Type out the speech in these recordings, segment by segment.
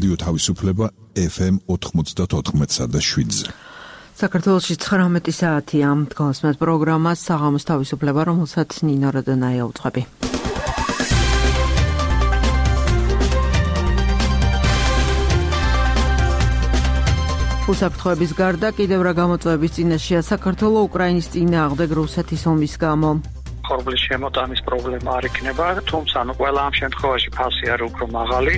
რადიო თავისუფლება FM 94.7-ზე. საქართველოში 19 საათია. დგომასმეთ პროგრამას საღამოს თავისუფლება, რომელსაც ნინო როდონაია უძღვები. უსაფრთხოების გარდა კიდევ რა გამოწვევების წინაშეა საქართველო უკრაინის წინააღმდეგ რუსეთის ომის გამო. ხორბლის შემოტანის პრობლემა არ იქნება, თუმცა ყველა ამ შემთხვევაში ფასი არ უფრო მაღალი.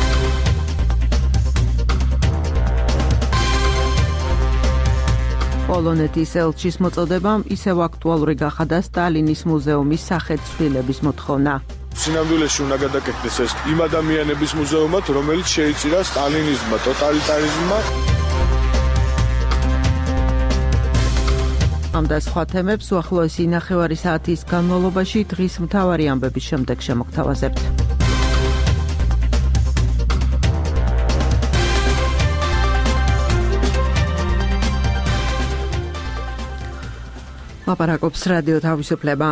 პოლონეთის ელჩის მოწოდებამ ისევ აქტუალური გახადა სტალინის მუზეუმის სახეცვლილების მოთხოვნა. სინამდვილეში უნდა გადაკეთდეს ეს იმ ადამიანების მუზეუმად, რომელიც შეიწირა სტალინიზმმა, ტოტალიტარიზმმა. ამ და სხვა თემებს უახლოესი ნახევარი საათის განმავლობაში დღის მთავარი ამბების შემდეგ შემოგთავაზებთ. ლაპარაკობს რადიო თავისუფლება.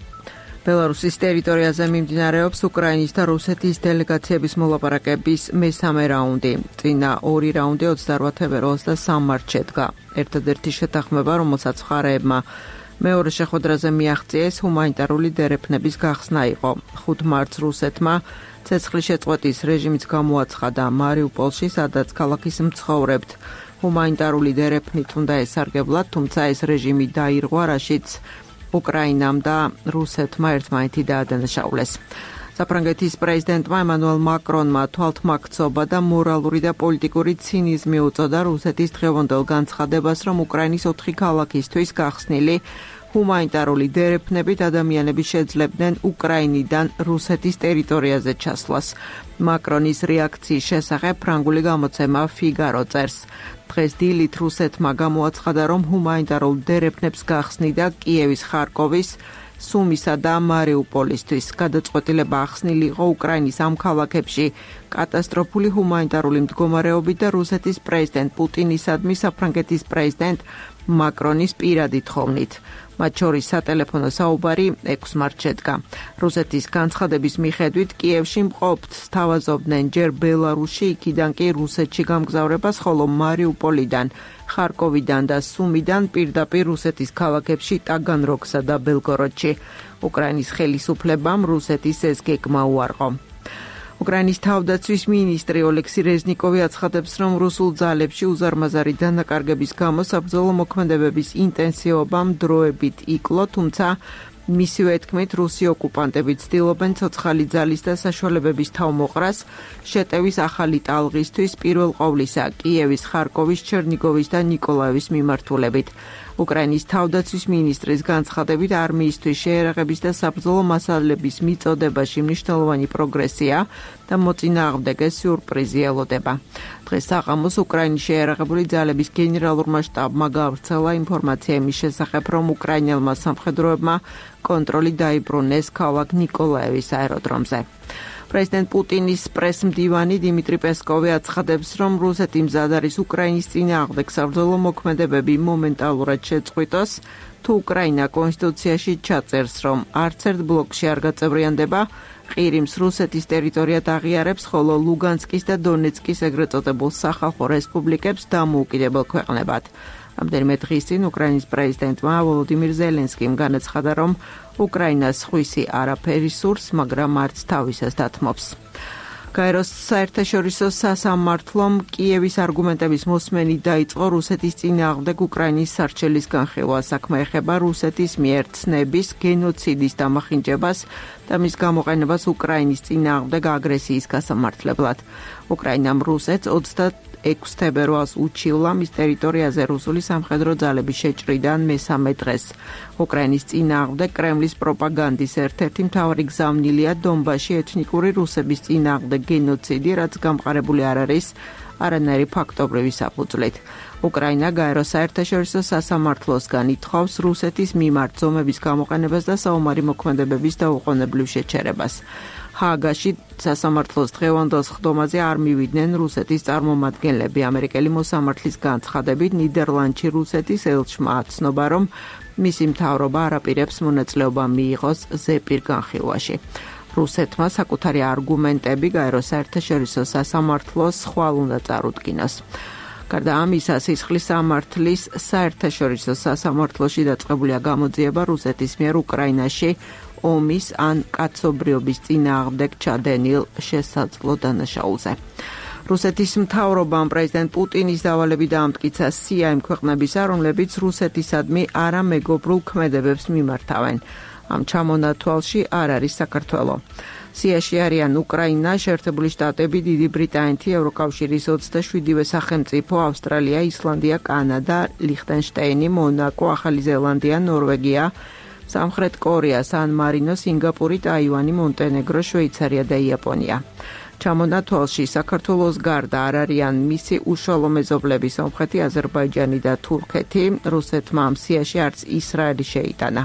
ბელარუსის ტერიტორიაზე მიმდინარეობს უკრაინის და რუსეთის დელეგაციების მოლაპარაკების მესამე რაუნდი. წინა ორი რაუნდი 28 თებერვალს და 3 მარტს შედგა. ერთადერთი შეთანხმება, რომელსაც მხარეებმა მეორე შეხვედრაზე მიაღწიეს, ჰუმანიტარული დერეფნების გახსნა იყო. 5 მარტს რუსეთმა ცეცხლის შეწყვეტის რეჟიმიც გამოაცხადა მარიუპოლში, სადაც ქალაქის მცხოვრებთ ჰუმანიტარული დერეფნით უნდა ესარგებლათ, თუმცა ეს რეჟიმი დაირღვა, რაშიც უკრაინამ და რუსეთმა ერთმანეთი დაადანაშაულეს. საფრანგეთის პრეზიდენტმა ემანუელ მაკრონმა თვალთმაქცობა და მორალური და პოლიტიკური ცინიზმი უწოდა რუსეთის დღევანდელ განცხადებას, რომ უკრაინის 4 ქალაქისთვის გახსნილი ჰუმანიტარული დერეფნებით ადამიანები შეძლებდნენ უკრაინიდან რუსეთის ტერიტორიაზე ჩასვლას. მაკრონის რეაქციის შესახებ ფრანგული გამოცემა ფიგარო წერს. დღეს დილით რუსეთმა გამოაცხადა, რომ ჰუმანიტარულ დერეფნებს გახსნიდა კიევის, ხარკოვის, სუმისა და მარიუპოლისთვის. გადაწყვეტილება ახსნილი იყო უკრაინის ამ ქალაქებში კატასტროფული ჰუმანიტარული მდგომარეობით და რუსეთის პრეზიდენტ პუტინისადმი საფრანგეთის პრეზიდენტ მაკრონის პირადი თხოვნით. მათ შორის სატელეფონო საუბარი 6 მარტს შედგა. რუსეთის განცხადების მიხედვით კიევში მყოფთ სთავაზობდნენ ჯერ ბელარუსში, იქიდან კი რუსეთში გამგზავრებას, ხოლო მარიუპოლიდან, ხარკოვიდან და სუმიდან პირდაპირ რუსეთის ქალაქებში ტაგანროგსა და ბელგოროდში. უკრაინის ხელისუფლებამ რუსეთის ეს გეგმა უარყო. უკრაინის თავდაცვის მინისტრი ოლექსი რეზნიკოვი აცხადებს, რომ რუსულ ძალებში უზარმაზარი დანაკარგების გამო საბრძოლო მოქმედებების ინტენსივობამ დროებით იკლო, თუმცა მისივე თქმით რუსი ოკუპანტები ცდილობენ ცოცხალი ძალის და საშუალებების თავმოყრას შეტევის ახალი ტალღისთვის, პირველ ყოვლისა კიევის, ხარკოვის, ჩერნიგოვის და ნიკოლაევის მიმართულებით. უკრაინის თავდაცვის მინისტრის განცხადებით არმიისთვის შეერაღების და საბრძოლო მასალების მიწოდებაში მნიშვნელოვანი პროგრესია და მოწინააღმდეგე სიურპრიზი ელოდება. დღეს საღამოს უკრაინის შეერაღებული ძალების გენერალურმა შტაბმა გავრცელა ინფორმაცია იმის შესახებ, რომ უკრაინელმა სამხედროებმა კონტროლი დაიბრუნეს ქალაქ ნიკოლაევის აეროდრომზე. პრეზიდენტ პუტინის პრესმდივანი დიმიტრი პესკოვი აცხადებს, რომ რუსეთი მზად არის უკრაინის წინააღმდეგ საბრძოლო მოქმედებები მომენტალურად შეწყვიტოს, თუ უკრაინა კონსტიტუციაში ჩაწერს, რომ არც ერთ ბლოკში არ გაწევრიანდება, ყირიმს რუსეთის ტერიტორიად აღიარებს, ხოლო ლუგანსკის და დონეცკის ეგრეთ წოდებულ სახალხო რესპუბლიკებს დამოუკიდებელ ქვეყნებად. რამდენიმე დღის წინ უკრაინის პრეზიდენტმა ვოლოდიმირ ზელენსკიმ განაცხადა, რომ უკრაინას სხვისი არაფერი სურს, მაგრამ არც თავისას დათმობს. გაეროს საერთაშორისო სასამართლომ კიევის არგუმენტების მოსმენით დაიწყო რუსეთის წინააღმდეგ უკრაინის სარჩელის განხილვა. საქმე ეხება რუსეთის მიერ ცნების, გენოციდის დამახინჯებას და მის გამოყენებას უკრაინის წინააღმდეგ აგრესიის გასამართლებლად. უკრაინამ რუსეთს 26 თებერვალს უჩივლა მის ტერიტორიაზე რუსული სამხედრო ძალების შეჭრიდან მესამე დღეს. უკრაინის წინააღმდეგ კრემლის პროპაგანდის ერთ-ერთი მთავარი გზავნილია დონბასში ეთნიკური რუსების წინააღმდეგ გენოციდი, რაც გამყარებული არ არის არანაირი ფაქტობრივი საფუძვლით. უკრაინა გაეროს საერთაშორისო სასამართლოსგან ითხოვს რუსეთის მიმართ ზომების გამოყენებას და საომარი მოქმედებების დაუყოვნებლივ შეჩერებას. ჰააგაში სასამართლოს დღევანდელ სხდომაზე არ მივიდნენ რუსეთის წარმომადგენლები. ამერიკელი მოსამართლის განცხადებით ნიდერლანდში რუსეთის ელჩმა აცნობა, რომ მისი მთავრობა არ აპირებს მონაწილეობა მიიღოს ზეპირ განხილვაში. რუსეთმა საკუთარი არგუმენტები გაერო საერთაშორისო სასამართლოს ხვალ უნდა წარუდგინოს. გარდა ამისა, სისხლის სამართლის საერთაშორისო სასამართლოში დაწყებულია გამოძიება რუსეთის მიერ უკრაინაში ომის ან კაცობრიობის წინააღმდეგ ჩადენილ შესაძლო დანაშაულზე. რუსეთის მთავრობამ პრეზიდენტ პუტინის დავალები დაამტკიცა სია იმ ქვეყნებისა, რომლებიც რუსეთისადმი არამეგობრულ ქმედებებს მიმართავენ. ამ ჩამონათვალში არ არის საქართველო. სიაში არიან უკრაინა, შეერთებული შტატები, დიდი ბრიტანეთი, ევროკავშირის 27-ვე სახელმწიფო, ავსტრალია, ისლანდია, კანადა, ლიხტენშტეინი, მონაკო, ახალი ზელანდია, ნორვეგია, სამხრეთ კორეა, სან-მარინო, სინგაპური, ტაივანი, მონტენეგრო, შვეიცარია და იაპონია. ჩამონათვალში საქართველოს გარდა არ არიან მისი უშუალო მეზობლები სომხეთი, აზერბაიჯანი და თურქეთი. რუსეთმა ამ სიაში არც ისრაელი შეიტანა.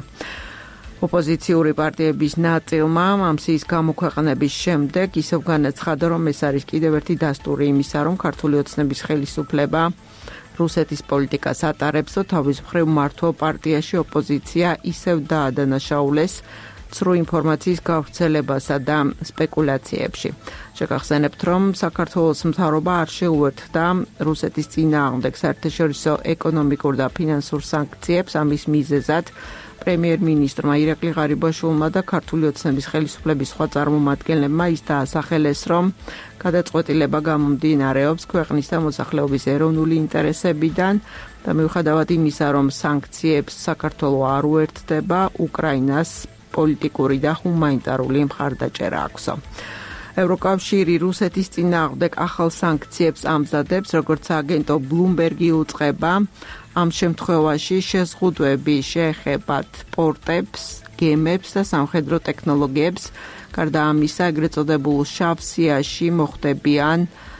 ოპოზიციური პარტიების ნაწილმა ამ სიის გამოქვეყნების შემდეგ ისევ განაცხადა, რომ ეს არის კიდევ ერთი დასტური იმისა, რომ ქართული ოცნების ხელისუფლება რუსეთის პოლიტიკას ატარებსო, თავის მხრივ მმართველ პარტიაში ოპოზიცია ისევ დაადანაშაულეს ცრუ ინფორმაციის გავრცელებასა და სპეკულაციებში. შეგახსენებთ, რომ საქართველოს მთავრობა არ შეუერთდა რუსეთის წინააღმდეგ საერთაშორისო ეკონომიკურ და ფინანსურ სანქციებს. ამის მიზეზად პრემიერ-მინისტრმა ირაკლი ღარიბაშვილმა და ქართული ოცნების ხელისუფლების სხვა წარმომადგენლებმა ის დაასახელეს, რომ გადაწყვეტილება გამომდინარეობს ქვეყნის და მოსახლეობის ეროვნული ინტერესებიდან და მიუხედავად იმისა, რომ სანქციებს საქართველო არ უერთდება, უკრაინას პოლიტიკური და ჰუმანიტარული მხარდაჭერა აქვსო. ევროკავშირი რუსეთის წინააღმდეგ ახალ სანქციებს ამზადებს, როგორც აგენტო ბლუმბერგი უწყება. ამ შემთხვევაში შეზღუდვები შეეხებათ პორტებს, გემებს და სამხედრო ტექნოლოგიებს. გარდა ამისა, ეგრეთ წოდებულ შავ სიაში მოხდებიან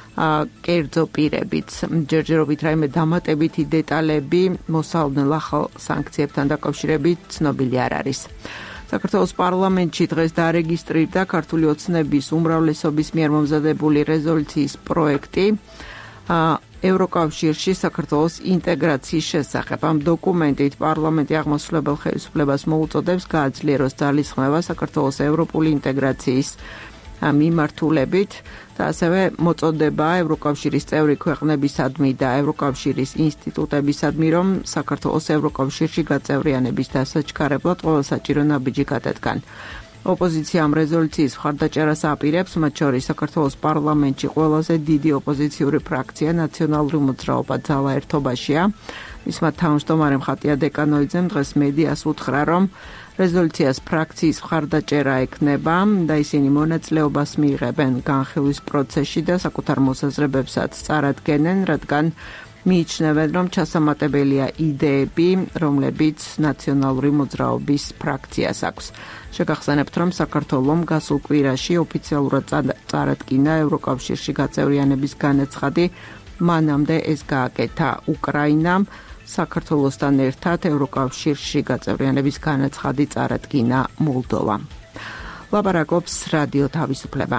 კერძო პირებიც. ჯერჯერობით რაიმე დამატებითი დეტალები მოსალოდნელ ახალ სანქციებთან დაკავშირებით ცნობილი არ არის. საქართველოს პარლამენტში დღეს დარეგისტრირდა ქართული ოცნების უმრავლესობის მიერ მომზადებული რეზოლუციის პროექტი ევროკავშირში საქართველოს ინტეგრაციის შესახებ. ამ დოკუმენტით პარლამენტი აღმასრულებელ ხელისუფლებას მოუწოდებს გააძლიეროს ძალისხმევა საქართველოს ევროპული ინტეგრაციის მიმართულებით და ასევე მოწოდება ევროკავშირის წევრი ქვეყნებისადმი და ევროკავშირის ინსტიტუტებისადმი, რომ საქართველოს ევროკავშირში გაწევრიანების დასაჩქარებლად ყველა საჭირო ნაბიჯი გადადგან. ოპოზიცია ამ რეზოლუციის მხარდაჭერას აპირებს, მათ შორის საქართველოს პარლამენტში ყველაზე დიდი ოპოზიციური ფრაქცია ნაციონალური მოძრაობა ძალა ერთობაშია. მისმა თავმჯდომარემ ხატია დეკანოიძემ დღეს მედიას უთხრა, რომ რეზოლუციას ფრაქციის მხარდაჭერა ექნება და ისინი მონაწილეობას მიიღებენ განხილვის პროცესში და საკუთარ მოსაზრებებსაც წარადგენენ, რადგან მიიჩნევენ, რომ ჩასამატებელია იდეები, რომლებიც ნაციონალური მოძრაობის ფრაქციას აქვს. შეგახსენებთ, რომ საქართველომ გასულ კვირაში ოფიციალურად წარადგინა ევროკავშირში გაწევრიანების განაცხადი, მანამდე ეს გააკეთა უკრაინამ. საქართველოსთან ერთად ევროკავშირში გაწევრიანების განაცხადი წარადგინა მოლდოვამ. ლაპარაკობს რადიო თავისუფლება.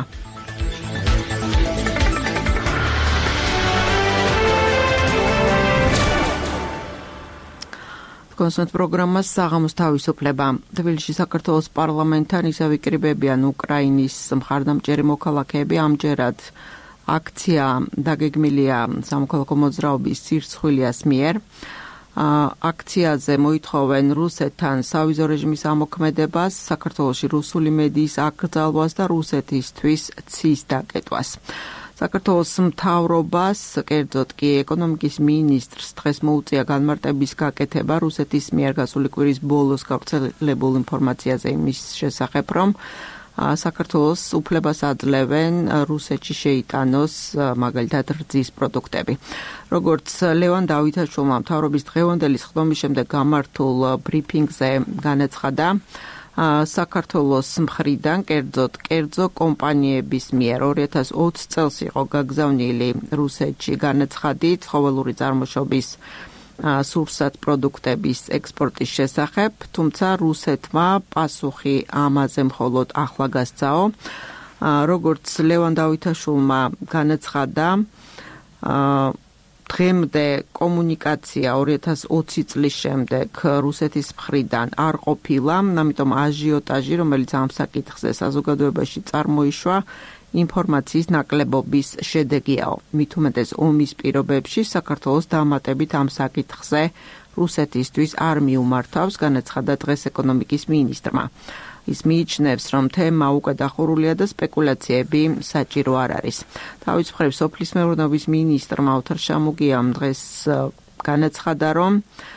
კონსულტ პროგრამას საღამოს თავისუფლება. თბილისში საქართველოს პარლამენტთან ისევ იკრიბებიან უკრაინის მხარდამჭერი მოქალაქეები. ამჯერად აქცია დაგეგმილია სამოქალაქო მოძრაობის სირცხვილიას მიერ. აქციაზე მოითხოვენ რუსეთთან სავიზო რეჟიმის ამოქმედებას, საქართველოში რუსული მედიის აკრძალვას და რუსეთისთვის ცის დაკეტვას. საქართველოს მთავრობას, კერძოდ კი ეკონომიკის მინისტრს დღეს მოუწია განმარტების გაკეთება რუსეთის მიერ გასული კვირის ბოლოს გავრცელებულ ინფორმაციაზე იმის შესახებ, რომ საქართველოს უფლებას აძლევენ რუსეთში შეიტანოს მაგალითად რძის პროდუქტები. როგორც ლევან დავითაშვილმა მთავრობის დღევანდელი სხდომის შემდეგ გამართულ ბრიფინგზე განაცხადა, საქართველოს მხრიდან კერძო კომპანიების მიერ 2020 წელს იყო გაგზავნილი რუსეთში განაცხადი ცხოველური წარმოშობის სურსათ პროდუქტების ექსპორტის შესახებ, თუმცა რუსეთმა პასუხი ამაზე მხოლოდ ახლა გასცაო. როგორც ლევან დავითაშვილმა განაცხადა, დღემდე კომუნიკაცია 2020 წლის შემდეგ რუსეთის მხრიდან არ ყოფილა, ამიტომ აჟიოტაჟი, რომელიც ამ საკითხზე საზოგადოებაში წარმოიშვა, ინფორმაციის ნაკლებობის შედეგიაო. მით უმეტეს ომის პირობებში საქართველოს დამატებით ამ საკითხზე რუსეთისთვის არ მიუმართავს, განაცხადა დღეს ეკონომიკის მინისტრმა. ის მიიჩნევს, რომ თემა უკვე დახურულია და სპეკულაციები საჭირო არ არის. თავის მხრივ სოფლის მეურნეობის მინისტრმა ოთარ შამუგიამ დღეს განაცხადა, რომ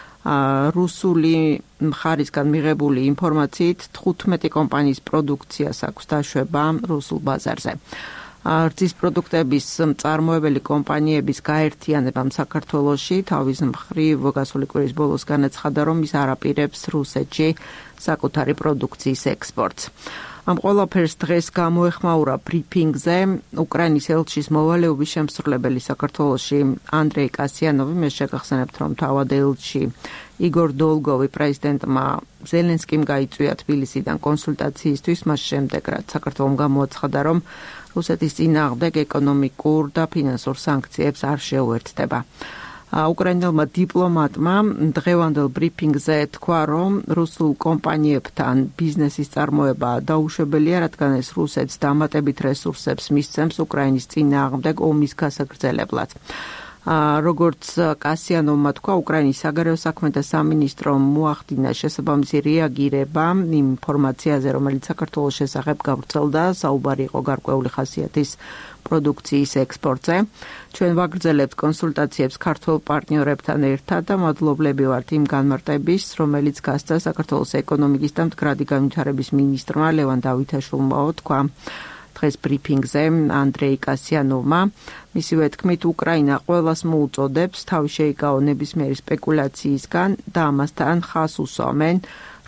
რუსული მხარისგან მიღებული ინფორმაციით 15 კომპანიის პროდუქციას აქვს დაშვება რუსულ ბაზარზე. რძის პროდუქტების მწარმოებელი კომპანიების გაერთიანებამ საქართველოში თავის მხრივ გასული კვირის ბოლოს განაცხადა, რომ ის არ აპირებს რუსეთში საკუთარი პროდუქციის ექსპორტს. ამ ყველაფერს დღეს გამოეხმაურა ბრიფინგზე უკრაინის ელჩის მოვალეობის შემსრულებელი საქართველოში ანდრეი კასიანოვი. მე შეგახსენებთ, რომ თავად ელჩი იგორ დოლგოვი პრეზიდენტმა ზელენსკიმ გაიწვია თბილისიდან კონსულტაციისთვის, მას შემდეგ რაც საქართველომ გამოაცხადა, რომ რუსეთის წინააღმდეგ ეკონომიკურ და ფინანსურ სანქციებს არ შეუერთდება. უკრაინელმა დიპლომატმა დღევანდელ ბრიფინგზე თქვა, რომ რუსულ კომპანიებთან ბიზნესის წარმოება დაუშვებელია, რადგან ეს რუსეთს დამატებით რესურსებს მისცემს უკრაინის წინააღმდეგ ომის გასაგრძელებლად. როგორც კასიანოვმა თქვა, უკრაინის საგარეო საქმეთა სამინისტრომ მოახდინა შესაბამისი რეაგირება იმ ინფორმაციაზე, რომელიც საქართველოს შესახებ გავრცელდა, საუბარი იყო გარკვეული ხასიათის პროდუქციის ექსპორტზე. ჩვენ ვაგრძელებთ კონსულტაციებს ქართულ პარტნიორებთან ერთად და მადლობლები ვართ იმ განმარტების, რომელიც გასცა საქართველოს ეკონომიკის და მდგრადი განვითარების მინისტრმა ლევან დავითაშვილმა, თქვა დღეს ბრიფინგზე ანდრეი კასიანოვმა. მისივე თქმით, უკრაინა ყველას მოუწოდებს თავი შეიკავო ნებისმიერი სპეკულაციისგან და ამასთან ხას უსვამენ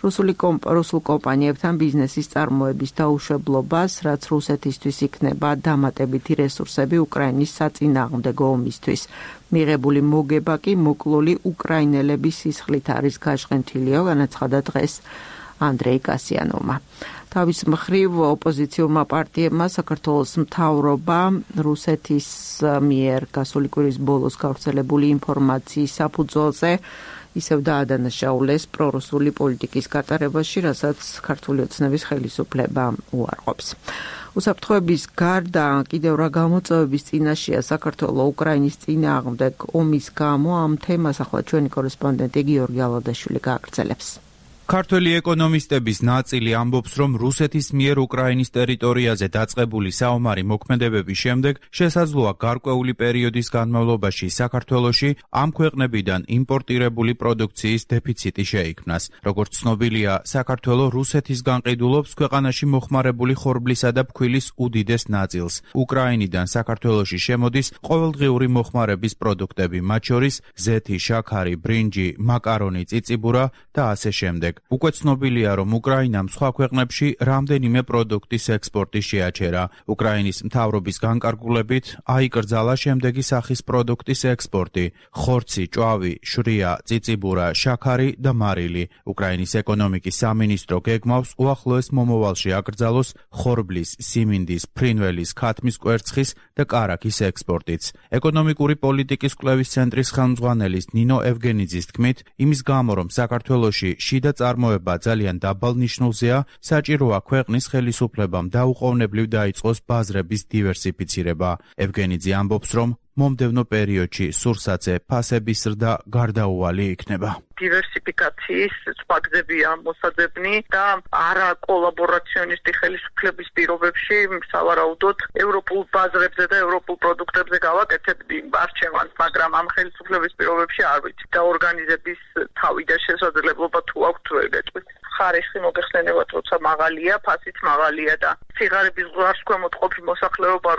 რუსულ კომპანიებთან ბიზნესის წარმოების დაუშვებლობას, რაც რუსეთისთვის იქნება დამატებითი რესურსები უკრაინის საწინააღმდეგო ომისთვის. მიღებული მოგება კი მოკლული უკრაინელების სისხლით არის გაშღენთილიო, განაცხადა დღეს ანდრეი კასიანოვმა. თავის მხრივ ოპოზიციურმა პარტიებმა საქართველოს მთავრობა რუსეთის მიერ გასული კვირის ბოლოს გავრცელებული ინფორმაციის საფუძველზე ისევ დაადანაშაულეს პრორუსული პოლიტიკის გატარებაში, რასაც ქართული ოცნების ხელისუფლება უარყოფს. უსაფრთხოების გარდა კიდევ რა გამოწვევების წინაშეა საქართველო უკრაინის წინააღმდეგ ომის გამო, ამ თემას ახლა ჩვენი კორესპონდენტი გიორგი ალადაშვილი გააგრძელებს. ქართველი ეკონომისტების ნაწილი ამბობს, რომ რუსეთის მიერ უკრაინის ტერიტორიაზე დაწყებული საომარი მოქმედებების შემდეგ შესაძლოა გარკვეული პერიოდის განმავლობაში საქართველოში ამ ქვეყნებიდან იმპორტირებული პროდუქციის დეფიციტი შეიქმნას. როგორც ცნობილია, საქართველო რუსეთისგან ყიდულობს ქვეყანაში მოხმარებული ხორბლისა და ფქვილის უდიდეს ნაწილს. უკრაინიდან საქართველოში შემოდის ყოველდღიური მოხმარების პროდუქტები, მათ შორის ზეთი, შაქარი, ბრინჯი, მაკარონი, წიწიბურა და ასე შემდეგ. უკვე ცნობილია, რომ უკრაინამ სხვა ქვეყნებში რამდენიმე პროდუქტის ექსპორტი შეაჩერა. უკრაინის მთავრობის განკარგულებით აიკრძალა შემდეგი სახის პროდუქტის ექსპორტი: ხორცი, ჭვავი, შვრია, წიწიბურა, შაქარი და მარილი. უკრაინის ეკონომიკის სამინისტრო გეგმავს უახლოეს მომავალში აკრძალოს ხორბლის, სიმინდის, ფრინველის, ქათმის კვერცხის და კარაქის ექსპორტიც. ეკონომიკური პოლიტიკის კვლევის ცენტრის ხელმძღვანელის ნინო ევგენიძის თქმით, იმის გამო, რომ საქართველოში შიდა წარმოება ძალიან დაბალ ნიშნულზეა, საჭიროა ქვეყნის ხელისუფლებამ დაუყოვნებლივ დაიწყოს ბაზრების დივერსიფიცირება. ევგენიძე ამბობს, რომ მომდევნო პერიოდში სურსათზე ფასების ზრდა გარდაუვალი იქნება. დივერსიფიკაციის სხვა გზებია მოსაძებნი და არა კოლაბორაციონისტი ხელისუფლების პირობებში სავარაუდოდ ევროპულ ბაზრებზე და ევროპულ პროდუქტებზე გავაკეთებდი არჩევანს, მაგრამ ამ ხელისუფლების პირობებში არ ვიცი და ორგანიზების თავი და შესაძლებლობა თუ აქვს თუ ეგეთყვით. ხარისხი მოგეხსენებათ, როცა მაღალია, ფასიც მაღალია და სიღარიბის ზღვარს ქვემოთ ყოფი მოსახლეობა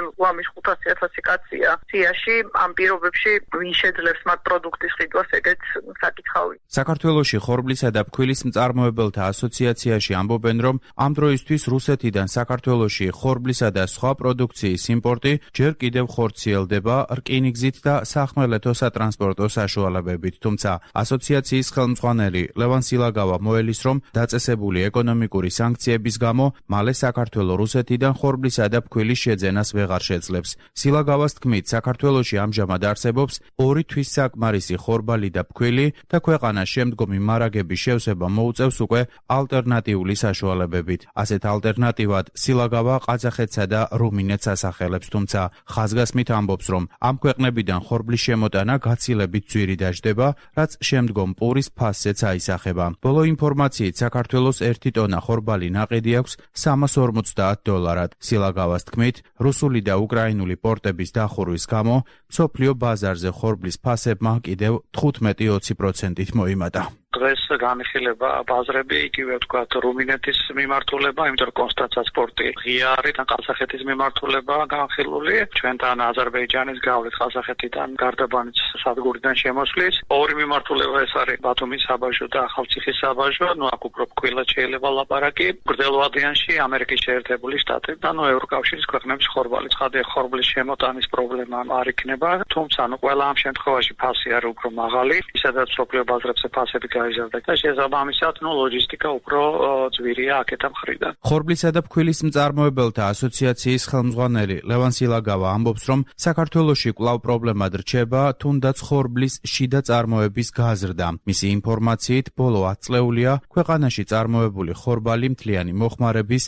1,500,000 კაცია სიაში, ამ პირობებში ვინ შეძლებს მათ პროდუქტის ყიდვას, ეგეც საკითხავი. საქართველოში ხორბლისა და ფქვილის მწარმოებელთა ასოციაციაში ამბობენ, რომ ამ დროისთვის რუსეთიდან საქართველოში ხორბლისა და სხვა პროდუქციის იმპორტი ჯერ კიდევ ხორციელდება რკინიგზით და სახმელეთო სატრანსპორტო საშუალებებით, თუმცა ასოციაციის ხელმძღვანელი ლევან სილაგავა მოელის, რომ დაწესებული ეკონომიკური სანქციების გამო მალე საქართველოს საქართველო რუსეთიდან ხორბლისა და ფქვილის შეძენას ვეღარ შეძლებს. სილაგავას თქმით, საქართველოში ამჟამად არსებობს 2 თვის საკმარისი ხორბალი და ფქვილი და ქვეყანას შემდგომი მარაგების შევსება მოუწევს უკვე ალტერნატიული საშუალებებით. ასეთ ალტერნატივად სილაგავა ყაზახეთსა და რუმინეთს ასახელებს, თუმცა ხაზგასმით ამბობს, რომ ამ ქვეყნებიდან ხორბლის შემოტანა გაცილებით ძვირი დაждდება, რაც შემდგომ პურის ფასზეც აისახება. ბოლო ინფორმაციით საქართველოს 1 ტონა ხორბალი ნაყიდი აქვს $350. სილაგავას თქმით, რუსული და უკრაინული პორტების დახურვის გამო მსოფლიო ბაზარზე ხორბლის ფასებმა კიდევ 15-20%-ით მოიმატა. დღეს განიხილება ბაზრები, იგივე ვთქვათ, რუმინეთის მიმართულება, იმიტომ რომ კონსტანცას პორტი ღია არის და ყაზახეთის მიმართულება განხილული. ჩვენთან აზერბაიჯანის გავლით ყაზახეთიდან გარდაბანის სადგურიდან შემოსვლის. ორი მიმართულება ეს არის ბათუმის საბაჟო და ახალციხის საბაჟო. აქ უფრო ფქვილად შეიძლება ლაპარაკი. გრძელვადიანში ამერიკის შეერთებული შტატები და ევროკავშირის ქვეყნების ხორბალი. ცხადია, ხორბლის შემოტანის პრობლემა არ იქნება, თუმცა ყველა ამ შემთხვევაში ფასი არის უფრო მაღალი, ისედაც მსოფლიო ბაზრებზე ფასები და შესაბამისად ლოჯისტიკა უფრო ძვირია აქეთა მხრიდან. ხორბლისა და ფქვილის მწარმოებელთა ასოციაციის ხელმძღვანელი ლევან სილაგავა ამბობს, რომ საქართველოში კვლავ პრობლემად რჩება თუნდაც ხორბლის შიდა წარმოების გაზრდა. მისი ინფორმაციით, ბოლო 10 წლეულია ქვეყანაში წარმოებული ხორბალი მთლიანი მოხმარების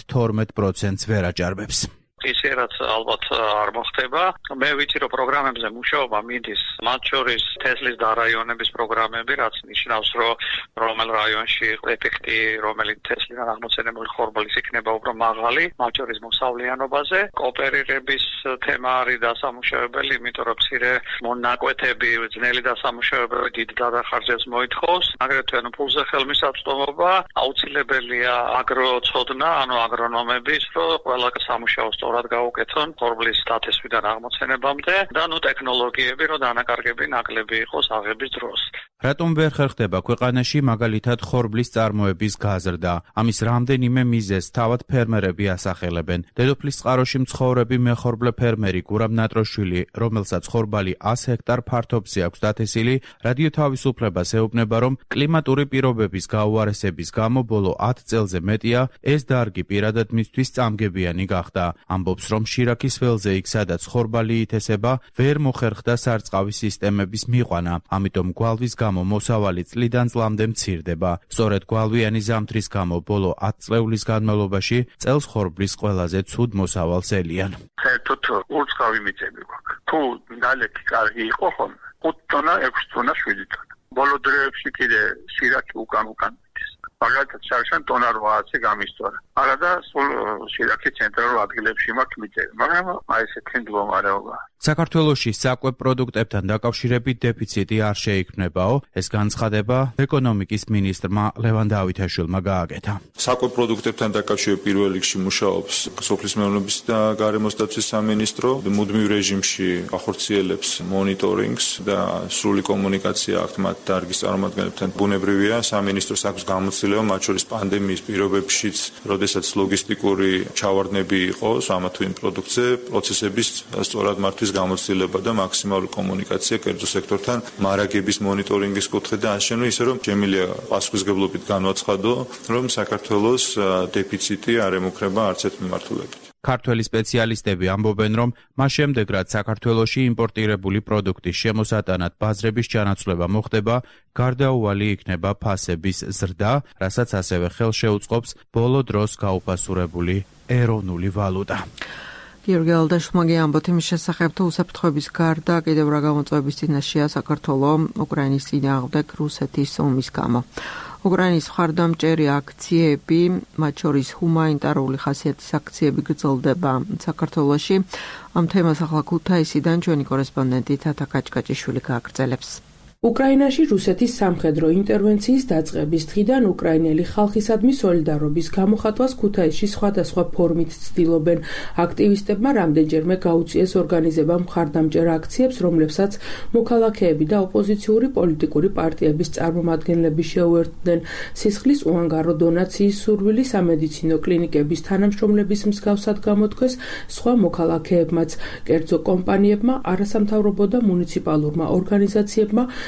10-12%-ს ვერ აჭარბებს. ისე რაც ალბათ არ მოხდება. მე ვიცი, რომ პროგრამებზე მუშაობა მიდის, მათ შორის თესლის დარაიონების პროგრამები, რაც ნიშნავს, რომ რომელ რაიონში ეფექტი, რომელი თესლიდან აღმოცენებული ხორბლის იქნება უფრო მაღალი, მათ შორის მოსავლიანობაზე. კოოპერირების თემა არის დასამუშავებელი, იმიტომ რომ მცირე მონაკვეთები, ძნელი დასამუშავებელი დიდ დახარჯებს მოითხოვს. აგრეთვე ფულზე ხელმისაწვდომობა აუცილებელია აგროცოდნა, ანუ აგრონომების, რომ ყველა სამუშაოს სწორად გაუკეთონ ხორბლის დათესვიდან აღმოცენებამდე და ტექნოლოგიები, რომ დანაკარგები ნაკლები იყოს აღების დროს. რატომ ვერ ხერხდება ქვეყანაში მაგალითად ხორბლის წარმოების გაზრდა? ამის რამდენიმე მიზეზს თავად ფერმერები ასახელებენ. დედოფლის წყაროში მცხოვრები მეხორბლე ფერმერი გურამ ნატროშვილი, რომელსაც ხორბალი 100 ჰექტარ ფართობზე აქვს დათესილი, რადიო თავისუფლებას ეუბნება, რომ კლიმატური პირობების გაუარესების გამო ბოლო 10 წელზე მეტია ეს დარგი პირადად მისთვის წამგებიანი გახდა. ამბობს, რომ შირაქის ველზე იქ სადაც ხორბალი ითესება, ვერ მოხერხდა სარწყავი სისტემების მიყვანა, ამიტომ გვალვის გამო მოსავალი წლიდან წლამდე მცირდება. სწორედ გვალვიანი ზამთრის გამო ბოლო 10 წლეულის განმავლობაში წელს ხორბლის ყველაზე ცუდ მოსავალს ელიან. საერთოდ ურწყავი მიწები გვაქვს. თუ ნალექი კარგი იყო ხომ 5 ტონა, 6 ტონა, 7 ტონა. ბოლო დროებში კიდე შირაქი უკან მიდის. მაგალითად შარშან ტონა 800 გამისწორა. არა და სულ შირაქი ცენტრალურ ადგილებში მაქვს მიწები, მაგრამ აი ესეთი მდგომარეობა. საქართველოში საკვებ პროდუქტებთან დაკავშირებით დეფიციტი არ შეიქმნებაო, ეს განცხადება ეკონომიკის მინისტრმა ლევან დავითაშვილმა გააკეთა. საკვებ პროდუქტებთან დაკავშირებით პირველ რიგში მუშაობს სოფლის მეურნეობის და გარემოს დაცვის სამინისტრო, მუდმივ რეჟიმში ახორციელებს მონიტორინგს და სრული კომუნიკაცია აქვს მათ დარგის წარმომადგენლებთან. ბუნებრივია, სამინისტროს აქვს გამოცდილება, მათ შორის პანდემიის პირობებშიც, როდესაც ლოგისტიკური ჩავარდნები იყოს ამა თუ იმ პროდუქტზე, პროცესების სწორად მართვის გამოცდილება და მაქსიმალური კომუნიკაცია კერძო სექტორთან, მარაგების მონიტორინგის კუთხე და ამჟამად ისე რომ შემიძლია პასუხისმგებლობით განვაცხადო, რომ საქართველოს დეფიციტი არ ემუქრება არც ერთ მიმართულებით. ქართველი სპეციალისტები ამბობენ, რომ მას შემდეგ, რაც საქართველოში იმპორტირებული პროდუქტის შემოსატანად ბაზრების ჩანაცვლება მოხდება, გარდაუვალი იქნება ფასების ზრდა, რასაც ასევე ხელშეუწყობს ბოლო დროს გაუფასურებული ეროვნული ვალუტა. გიორგი ალდაშმაგი ამბობთ იმის შესახებ, თუ უსაფრთხოების გარდა კიდევ რა გამოწვევების წინაშეა საქართველო უკრაინის წინააღმდეგ რუსეთის ომის გამო. უკრაინის მხარდამჭერი აქციები, მათ შორის ჰუმანიტარული ხასიათის აქციები გრძელდება საქართველოში. ამ თემას ახლა ქუთაისიდან ჩვენი კორესპონდენტი თათა კაჭკაჭიშვილი გააგრძელებს. უკრაინაში რუსეთის სამხედრო ინტერვენციის დაწყების დღიდან უკრაინელი ხალხისადმი სოლიდარობის გამოხატვას ქუთაისში სხვადასხვა ფორმით ცდილობენ. აქტივისტებმა რამდენჯერმე გაუწიეს ორგანიზება მხარდამჭერ აქციებს, რომლებსაც მოქალაქეები და ოპოზიციური პოლიტიკური პარტიების წარმომადგენლები შეუერთდნენ. სისხლის უანგარო დონაციის სურვილი სამედიცინო კლინიკების თანამშრომლების მსგავსად გამოთქვეს სხვა მოქალაქეებმაც, კერძო კომპანიებმა, არასამთავრობო და მუნიციპალურმა ორგანიზაციებმა,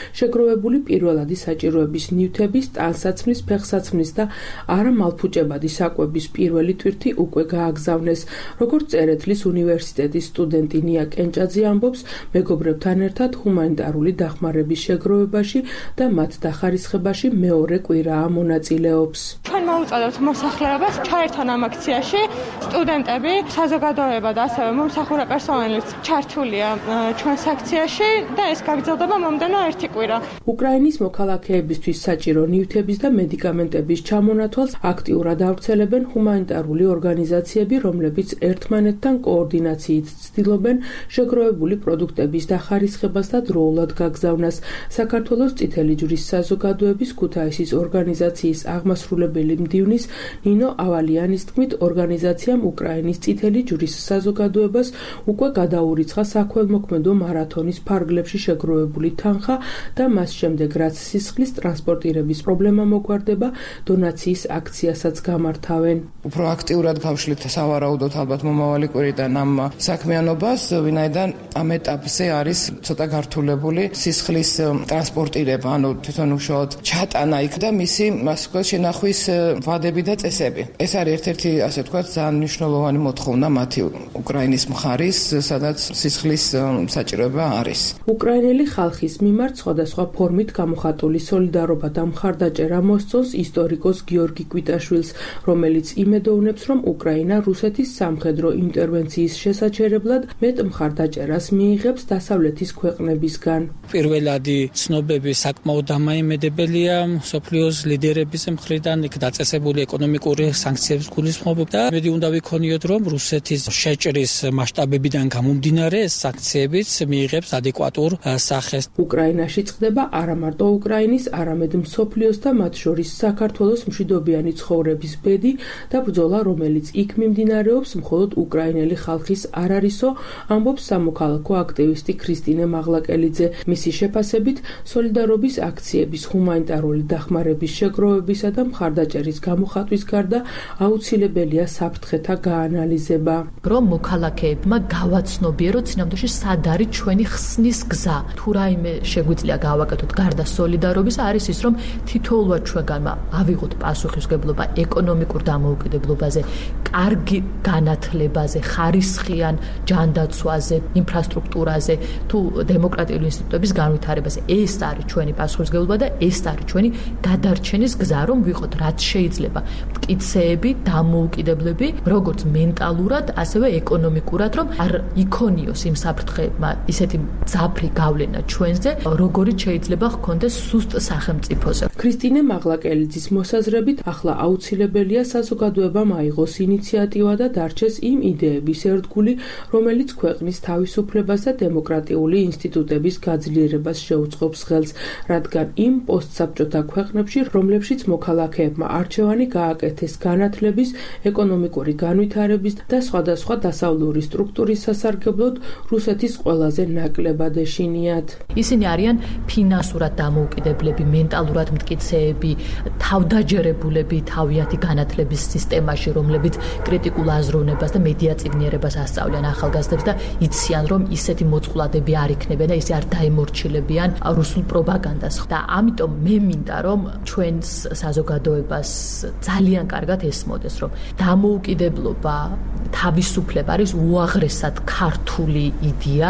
შეგროვებული პირველადი საჭიროების ნივთების, ტანსაცმლის, ფეხსაცმლის და არამალფუჭებადი საკვების პირველი ტვირთი უკვე გააგზავნეს. როგორც წერეთლის უნივერსიტეტის სტუდენტი ნია კენჭაძე ამბობს, მეგობრებთან ერთად ჰუმანიტარული დახმარების შეგროვებაში და მათ დახარისხებაში მეორე კვირაა მონაწილეობს. ჩვენ მოუწოდებთ მოსახლეობას ჩაერთონ ამ აქციაში სტუდენტები, საზოგადოება და ასევე მომსახურე პერსონალიც ჩართულია ჩვენს აქციაში და ეს გაგრძელდება მომდევნო ერთი კვირა. უკრაინის მოქალაქეებისთვის საჭირო ნივთების და მედიკამენტების ჩამონათვალს აქტიურად ავრცელებენ ჰუმანიტარული ორგანიზაციები, რომლებიც ერთმანეთთან კოორდინაციით ცდილობენ შეგროვებული პროდუქტების დახარისხებას და დროულად გაგზავნას. საქართველოს წითელი ჯვრის საზოგადოების ქუთაისის ორგანიზაციის აღმასრულებელი მდივნის ნინო ავალიანის თქმით, ორგანიზაციამ უკრაინის წითელი ჯვრის საზოგადოებას უკვე გადაურიცხა საქველმოქმედო მარათონის ფარგლებში შეგროვებული თანხა და მას შემდეგ, რაც სისხლის ტრანსპორტირების პრობლემა მოგვარდება, დონაციის აქციასაც გამართავენ. უფრო აქტიურად გავშლით სავარაუდოდ ალბათ მომავალი კვირიდან ამ საქმიანობას, ვინაიდან ამ ეტაპზე არის ცოტა გართულებული სისხლის ტრანსპორტირება, ანუ თვითონ უშუალოდ ჩატანა იქ და მისი შენახვის ვადები და წესები. ეს არის ერთ-ერთი, ასე ვთქვათ, ძალიან მნიშვნელოვანი მოთხოვნა მათი უკრაინის მხარის, სადაც სისხლის საჭიროება არის. უკრაინელი ხალხის მიმართ სხვადასხვა ფორმით გამოხატული სოლიდარობა და მხარდაჭერა მოსწონს ისტორიკოს გიორგი კვიტაშვილს, რომელიც იმედოვნებს, რომ უკრაინა რუსეთის სამხედრო ინტერვენციის შესაჩერებლად მეტ მხარდაჭერას მიიღებს დასავლეთის ქვეყნებისგან. პირველადი ცნობები საკმაოდ დამაიმედებელია მსოფლიოს ლიდერების მხრიდან, იქ დაწესებული ეკონომიკური სანქციების გულისხმობ და მედი უნდა ვიქონიოთ, რომ რუსეთის შეჭრის მასშტაბებიდან გამომდინარე ეს სანქციებიც მიიღებს ადეკვატურ სახეს. უკრაინაში წყდება არა მარტო უკრაინის, არამედ მსოფლიოს და მათ შორის საქართველოს მშვიდობიანი ცხოვრების ბედი და ბრძოლა, რომელიც იქ მიმდინარეობს, მხოლოდ უკრაინელი ხალხის არ არისო, ამბობს სამოქალაქო აქტივისტი ქრისტინე მაღლაკელიძე. მისი შეფასებით, სოლიდარობის აქციების ჰუმანიტარული დახმარების შეგროვებისა და მხარდაჭერის გამოხატვის გარდა აუცილებელია საფრთხეთა გაანალიზება. რომ მოქალაქეებმა გავაცნობიეროთ სინამდვილეში სად არის ჩვენი ხსნის გზა. თუ რაიმე შეგვიძლია გავაკეთოთ გარდა სოლიდარობის, არის ის, რომ თითოეულმა ჩვენგანმა ავიღოთ პასუხისმგებლობა ეკონომიკურ დამოუკიდებლობაზე, კარგი განათლებაზე, ხარისხიან ჯანდაცვაზე, ინფრასტრუქტურაზე, თუ დემოკრატიული ინსტიტუტების განვითარებაზე. ეს არის ჩვენი პასუხისმგებლობა და ეს არის ჩვენი გადარჩენის გზა, რომ ვიყოთ რაც შეიძლება მტკიცეები, დამოუკიდებლები, როგორც მენტალურად, ასევე ეკონომიკურად, რომ არ იქონიოს იმ საფრთხეებმა ისეთი ძაფრი გავლენა ჩვენზე, როგორიც შეიძლება ჰქონდეს სუსტ სახელმწიფოზე. ქრისტინე მაღლაკელიძის მოსაზრებით, ახლა აუცილებელია საზოგადოებამ აიღოს ინიციატივა და დარჩეს იმ იდეების ერთგული, რომელიც ქვეყნის თავისუფლებას და დემოკრატიული ინსტიტუტების გაძლიერებას შეუწყობს ხელს, რადგან იმ პოსტსაბჭოთა ქვეყნებში, რომლებშიც მოქალაქეებმა არჩევანი გააკეთეს განათლების, ეკონომიკური განვითარების და სხვადასხვა დასავლური სტრუქტურის სასარგებლოდ, რუსეთის ყველაზე ნაკლებად ეშინიათ. ისინი არიან ფინანსურად დამოუკიდებლები, მენტალურად მტკიცეები, თავდაჯერებულები თავიანთი განათლების სისტემაში, რომლებიც კრიტიკულ აზროვნებას და მედია წიგნიერებას ასწავლიან ახალგაზრდებს და იციან, რომ ისეთი მოწყვლადები არ იქნებიან და ისე არ დაემორჩილებიან რუსულ პროპაგანდას. და ამიტომ მე მინდა, რომ ჩვენს საზოგადოებას ძალიან კარგად ესმოდეს, რომ დამოუკიდებლობა, თავისუფლება არის უაღრესად ქართული იდეა,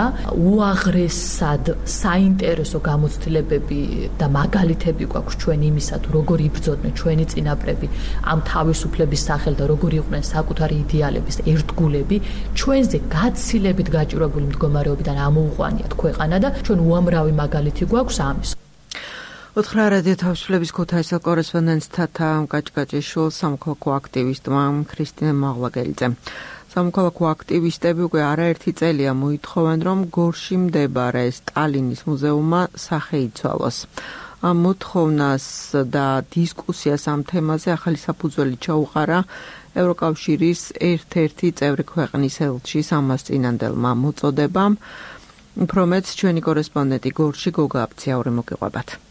უაღრესად საინტერესო გამოცდილებები და მაგალითები გვაქვს ჩვენ იმისა, თუ როგორი იბრძოდნენ ჩვენი წინაპრები ამ თავისუფლების სახელით და როგორი იყვნენ საკუთარი იდეალების ერთგულები, ჩვენზე გაცილებით გაჭირვებული მდგომარეობიდან ამოუყვანიათ ქვეყანა და ჩვენ უამრავი მაგალითი გვაქვს ამის. უთხრა რადიო თავისუფლების ქუთაისელ კორესპონდენტთა კაჭკაჭიშვილს სამოქალაქო აქტივისტმა ქრისტინე მაღლაკელიძემ. სამოქალაქო აქტივისტები უკვე არაერთი წელია მოითხოვენ, რომ გორში მდებარე სტალინის მუზეუმმა სახე იცვალოს. ამ მოთხოვნას და დისკუსიას ამ თემაზე ახალი საფუძველი ჩაუყარა ევროკავშირის ერთ-ერთი წევრი ქვეყნის ელჩის ამას წინანდელმა მოწოდებამ. უფრო მეტს ჩვენი კორესპონდენტი გორში გოგა აბციაური მოგიყვებათ.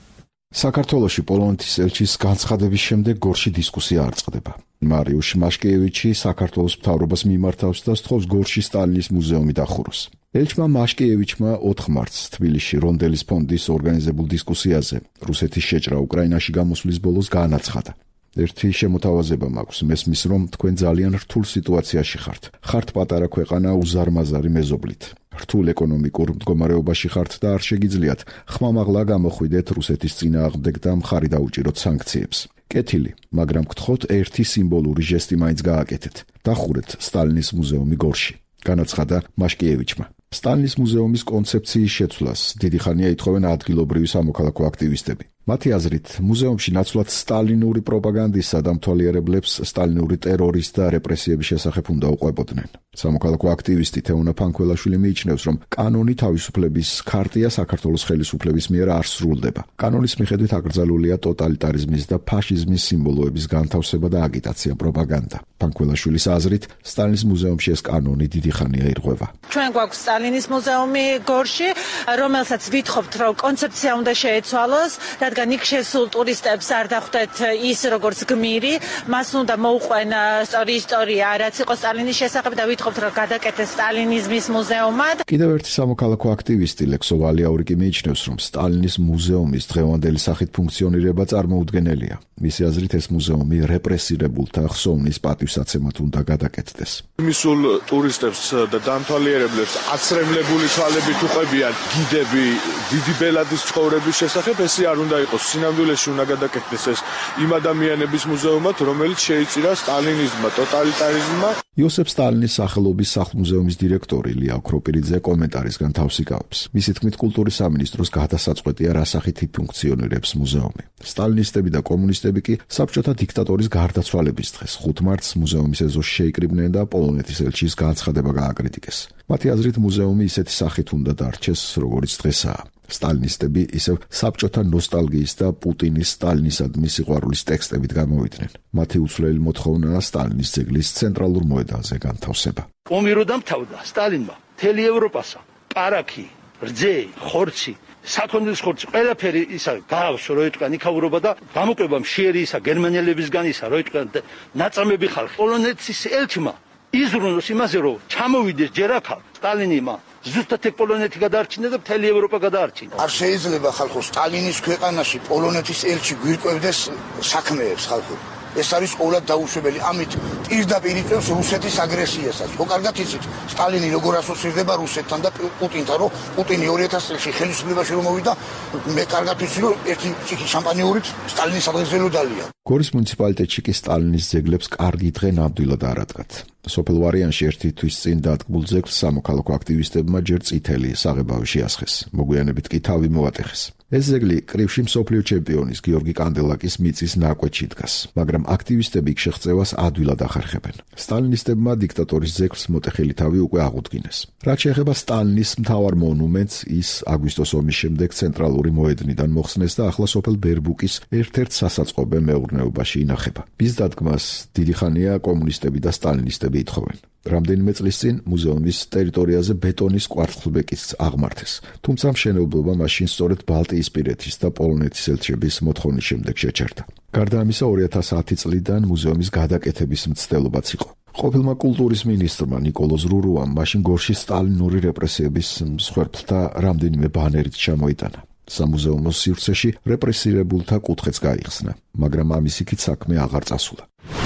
საქართველოში პოლონეთის ელჩის განცხადების შემდეგ გორში დისკუსია არ წყდება. მარიუშ მაშკევიჩი საქართველოს მთავრობას მიმართავს და სთხოვს გორში სტალინის მუზეუმი დახუროს. ელჩმა მაშკევიჩმა 4 მარტს თბილისში რონდელის ფონდის ორგანიზებულ დისკუსიაზე რუსეთის შეჭრა უკრაინაში გამოსვლის ბოლოს განაცხადა. ერთი შემოთავაზება მაქვს, მესმის რომ თქვენ ძალიან რთულ სიტუაციაში ხართ. ხართ პატარა ქვეყანა უზარმაზარი მეზობლით. რთულ ეკონომიკურ მდგომარეობაში ხართ და არ შეგიძლიათ ხმამაღლა გამოხვიდეთ რუსეთის წინააღმდეგ და მხარი დაუჭიროთ სანქციებს. კეთილი, მაგრამ გთხოვთ ერთი სიმბოლური ჟესტი მაინც გააკეთეთ. დახურეთ სტალინის მუზეუმი გორში, განაცხადა მაშკიევიჩმა. სტალინის მუზეუმის კონცეფციის შეცვლას დიდი ხანია ითხოვენ ადგილობრივი სამოქალაქო აქტივისტები. მათი აზრით, მუზეუმში ნაცვლად სტალინური პროპაგანდისა და მთვალიერებლებს სტალინური ტერორის და რეპრესიების შესახებ უნდა უყვებოდნენ. სამოქალაქო აქტივისტი თეონა ფანქველაშვილი მიიჩნევს, რომ კანონი თავისუფლების ქარტია საქართველოს ხელისუფლების მიერ არ სრულდება. კანონის მიხედვით აკრძალულია ტოტალიტარიზმის და ფაშიზმის სიმბოლოების განთავსება და აგიტაცია, პროპაგანდა. ფანქველაშვილის აზრით, სტალინის მუზეუმში ეს კანონი დიდი ხანია ირღვევა. ჩვენ გვაქვს სტალინის მუზეუმი გორში, რომელსაც ვითხოვთ, რომ კონცეფცია უნდა შეეცვალოს, რადგან იქ შესულ ტურისტებს არ დახვდეთ ის როგორც გმირი, მას უნდა მოუყვენ სწორი ისტორია, რაც იყო სტალინის შესახებ და ვითხოვთ, რომ გადაკეთეს სტალინიზმის მუზეუმად. კიდევ ერთი სამოქალაქო აქტივისტი ლექსო ვალიაურიკი მიიჩნევს, რომ სტალინის მუზეუმის დღევანდელი სახით ფუნქციონირება წარმოუდგენელია. მისი აზრით, ეს მუზეუმი რეპრესირებულთა ხსოვნის პატივსაცემად უნდა გადაკეთდეს. მისულ ტურისტებს და დამთვალიერებლებს აცრემლებული თვალებით უყვებიან გიდები დიდი ბელადის ცხოვრების შესახებ, ესე არ უნდა იყოს. სინამდვილეში უნდა გადაკეთდეს ეს იმ ადამიანების მუზეუმად, რომელიც შეიწირა სტალინიზმმა, ტოტალიტარიზმმა. იოსებ სტალინის სახელობის სახლ-მუზეუმის დირექტორი ლია ოქროპირიძე კომენტარისგან თავს იკავებს. მისი თქმით, კულტურის სამინისტროს გადასაწყვეტია რა სახით იფუნქციონირებს მუზეუმი. სტალინისტები და კომუნისტები კი საბჭოთა დიქტატორის გარდაცვალების დღეს 5 მარტს მუზეუმის ეზოში შეიკრიბნენ და პოლონეთის ელჩის განცხადება გააკრიტიკეს. მათი აზრით, მუზეუმი ისეთი სახით უნდა დარჩეს, როგორც დღესაა. სტალინისტები ისევ საბჭოთა ნოსტალგიის და პუტინის სტალინისადმი სიყვარულის ტექსტებით გამოვიდნენ. მათი უცვლელი მოთხოვნაა სტალინის ძეგლის ცენტრალურ მოედანზე განთავსება. ომი რო დამთავრდა სტალინმა მთელი ევროპასა პარაქი, რძე, ხორცი, საქონლის ხორცი, ყველაფერი ისა გაავს, რო იტყვიან იქაურობა და გამოკვება მშიერი ისა გერმანელებისგან ისა, რო იტყვიან ნაწამები ხალხი. პოლონეთის ელჩმა იზრუნოს იმაზე, რომ ჩამოვიდეს ჯერ აქ სტალინმა ზუსტად ეგ პოლონეთი გადაარჩინა და მთელი ევროპა გადაარჩინა. არ შეიძლება ხალხო სტალინის ქვეყანაში პოლონეთის ელჩი გვირკვევდეს საქმეებს ხალხო. ეს არის ყოველად დაუშვებელი. ამით პირდაპირ იწევს რუსეთის აგრესიასაც. ხო, კარგად იცით, სტალინი როგორ ასოცირდება რუსეთთან და პუტინთან, რომ პუტინი 2000 წელს ხელისუფლებაში რომ მოვიდა, მე კარგად ვიცი, რომ ერთი ციხი შამპანიურით სტალინის ადგილზე დალია. გორის მუნიციპალიტეტში კი სტალინის ძეგლებს კარგი დღე ნამდვილად არ ადგათ. სოფელ ვარიანში ერთი თვის წინ დადგმულ ძეგლს სამოქალაქო აქტივისტებმა ჯერ წითელი საღებავი შეასხეს, მოგვიანებით კი თავი მოატეხეს. ეს ძეგლი კრივში მსოფლიო ჩემპიონის გიორგი კანდელაკის მიწის ნაკვეთში დგას, მაგრამ აქტივისტები იქ შეღწევას ადვილად ახერხებენ. სტალინისტებმა დიქტატორის ძეგლს მოტეხილი თავი უკვე აღუდგინეს. რაც შეეხება სტალინის მთავარ მონუმენტს, ის აგვისტოს ომის შემდეგ ცენტრალური მოედნიდან მოხსნეს და ახლა სოფელ ბერბუკის ერთ-ერთ სასაწყობე მეურნეობაში ინახება. მის დადგმას დიდი ხანია კომუნისტები და სტალინისტები ითხოვენ. რამდენიმე წლის წინ მუზეუმის ტერიტორიაზე ბეტონის კვარცხლბეკიც აღმართეს, თუმცა მშენებლობა მაშინ სწორედ ბალტიისპირეთის და პოლონეთის ელჩების მოთხოვნის შემდეგ შეჩერდა. გარდა ამისა, 2010 წლიდან მუზეუმის გადაკეთების მცდელობაც იყო. ყოფილმა კულტურის მინისტრმა ნიკოლო ზრურუამ მაშინ გორში სტალინური რეპრესიების მსხვერპლთა რამდენიმე ბანერით ჩამოიტანა. სამუზეუმო სივრცეში რეპრესირებულთა კუთხეც გაიხსნა, მაგრამ ამის იქით საქმე აღარ წასულა.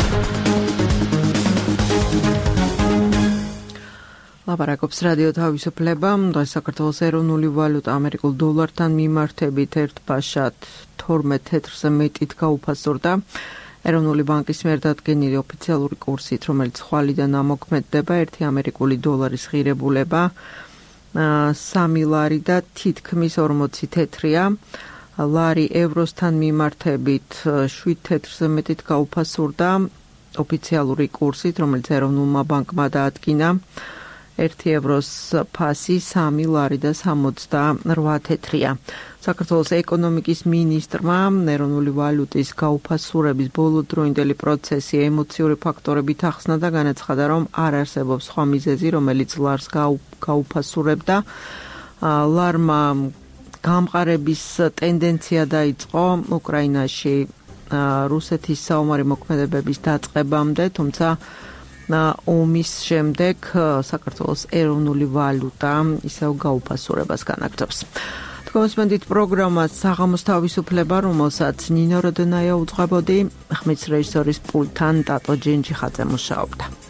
ლაპარაკობს რადიო თავისუფლება. დღეს საქართველოს ეროვნული ვალუტა ამერიკულ დოლართან მიმართებით ერთ-ფაშად 12 თეთრზე მეტით გაუფასურდა. ეროვნული ბანკის მიერ დადგენილი ოფიციალური კურსით, რომელიც ხვალიდან ამოქმედდება, 1 ამერიკული დოლარის ღირებულება 3 ლარი და თითქმის 40 თეთრია. ლარი ევროსთან მიმართებით 7 თეთრზე მეტით გაუფასურდა ოფიციალური კურსით, რომელიც ეროვნულმა ბანკმა დაადგინა. 1 ევროს ფასი 3 ლარი და 68 თეთრია. საქართველოს ეკონომიკის მინისტრმა ეროვნული ვალუტის გაუფასურების ბოლოდროინდელი პროცესი ემოციური ფაქტორებით ახსნა და განაცხადა, რომ არ არსებობს სხვა მიზეზი, რომელიც ლარს გაუფასურებდა. ლარმა გამყარების ტენდენცია დაიწყო უკრაინაში რუსეთის საომარი მოქმედებების დაწყებამდე, თუმცა ომის შემდეგ საქართველოს ეროვნული ვალუტა ისევ გაუფასურებას განაგრძობს. Თქვენს პროგრამას საღამოს თავისუფლება, რომელსაც ნინო როდონაია უძღვებოდი, ხმის რეჟისორის პულტთან ტატო ჯენჯიხაძე მუშაობდა.